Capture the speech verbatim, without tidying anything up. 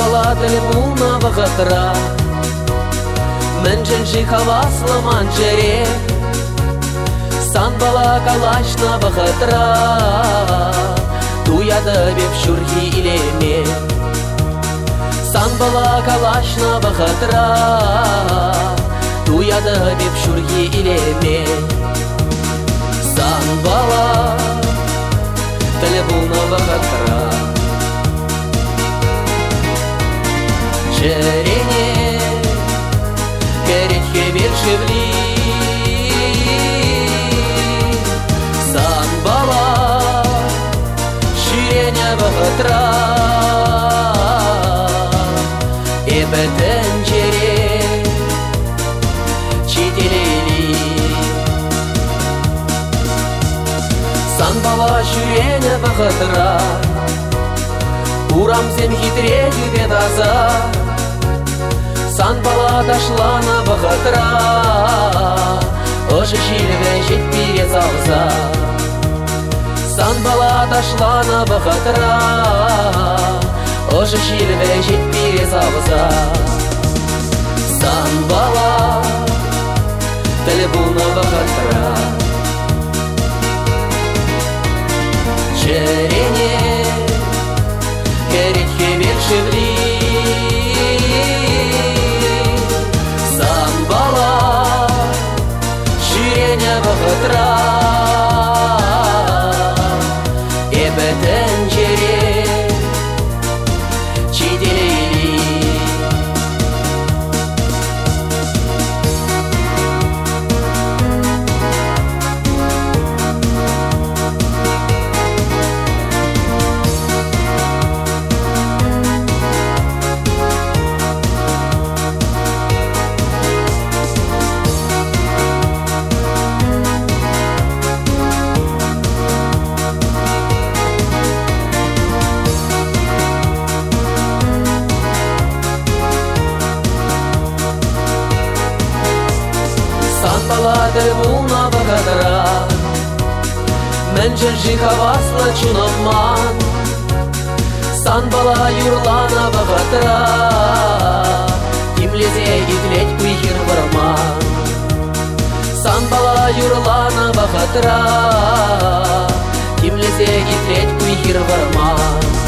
бала телефона вахатра, менжен жихавасла манжере, сан бала калашна вахатра, туяда беп шурхи илеме. Сан бала калашна вахатра, туяда беп шурхи илеме. Сан бала телефона вахатра, Черене керетке бершевли, сан бала ширене вахатра, эбетен чере чителели. Сан бала ширене вахатра, урамзем хитреги бедаза. Сан бала дошла на вахатра, ожи шилве жить перезалза. Сан бала дошла на вахатра, ожи шилве жить перезалза. Сан бала телефона вахатра, черене керетке бершевли, вахатра, эбетен чере чителели. Сан бала телефона вахатра, менжен жихавасла чунаман. Сан бала юрлана вахатра, тимлезе итлеть куйхир варман. Сан бала юрлана вахатра, тимлезе итлеть куйхир варман.